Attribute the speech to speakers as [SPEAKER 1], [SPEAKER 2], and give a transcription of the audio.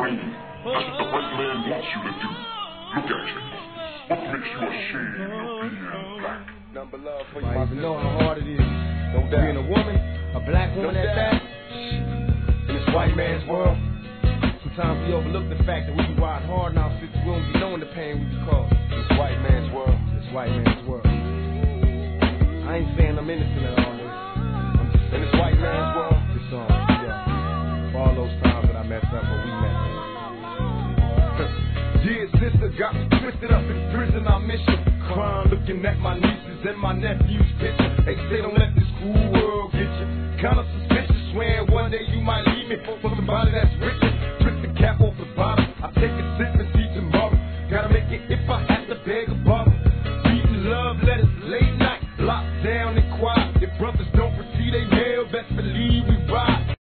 [SPEAKER 1] brain. That's what the white man wants you to do. Look at you. What makes you ashamed of being black?
[SPEAKER 2] Number love for you,
[SPEAKER 3] I even know how hard it is.
[SPEAKER 2] No doubt.
[SPEAKER 3] Being a woman, a black woman at that, in this white man's world. Sometimes we overlook the fact that we be riding hard now since we don't be knowing the pain we be caused.
[SPEAKER 2] This white man's world.
[SPEAKER 3] This white man's world. I ain't saying I'm innocent at all this. I'm just
[SPEAKER 2] In this white man's world.
[SPEAKER 3] this song, yeah. For all those times that I messed up or we messed up.
[SPEAKER 4] Dear sister, got me twisted up in prison, I miss you. Crying, looking at my nieces and my nephews' picture. They say don't let this cool world get you. Kinda suspicious, swearing one day you might leave me for somebody that's richer. Twist the cap off the bottom, I take a sip and see tomorrow. Gotta make it if I have to beg a bottle. Beating love letters late night, locked down and quiet. If brothers don't foresee they nail, best believe we ride.